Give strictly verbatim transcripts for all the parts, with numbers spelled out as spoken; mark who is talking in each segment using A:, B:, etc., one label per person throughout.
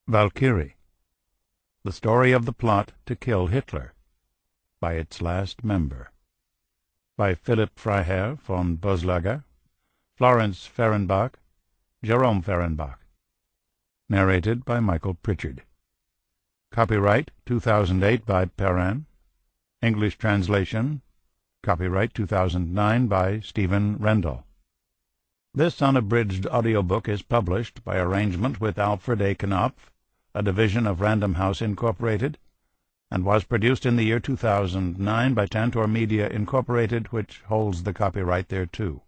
A: Valkyrie. The Story of the Plot to Kill Hitler, by its last member. By Philipp Freiherr von Boslager, Florence Fehrenbach, Jerome Fehrenbach. Narrated by Michael Pritchard. Copyright two thousand eight by Perrin. English translation. Copyright two thousand nine by Stephen Rendall. This unabridged audiobook is published by arrangement with Alfred A. Knopf, a division of Random House Incorporated, and was produced in the year two thousand nine by Tantor Media Incorporated, which holds the copyright thereto.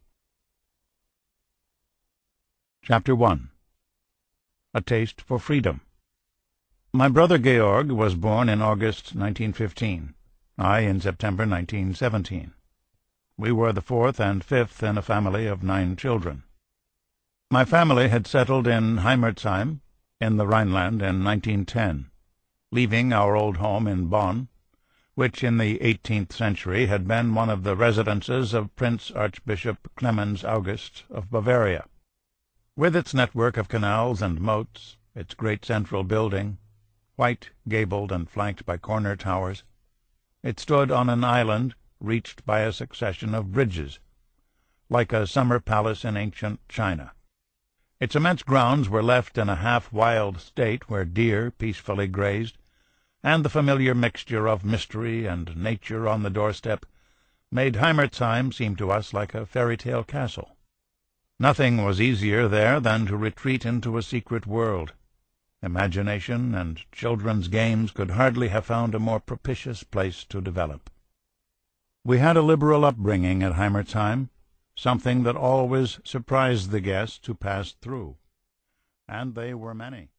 A: Chapter one. A Taste for Freedom. My brother Georg was born in August nineteen fifteen, I in September nineteen seventeen. We were the fourth and fifth in a family of nine children. My family had settled in Heimertsheim, in the Rhineland, in nineteen ten, leaving our old home in Bonn, which in the eighteenth century had been one of the residences of Prince Archbishop Clemens August of Bavaria. With its network of canals and moats, its great central building, white, gabled, and flanked by corner towers, it stood on an island reached by a succession of bridges, like a summer palace in ancient China. Its immense grounds were left in a half-wild state where deer peacefully grazed, and the familiar mixture of mystery and nature on the doorstep made Heimertsheim seem to us like a fairy-tale castle. Nothing was easier there than to retreat into a secret world. Imagination and children's games could hardly have found a more propitious place to develop. We had a liberal upbringing at Heimertsheim, something that always surprised the guests who passed through, and they were many.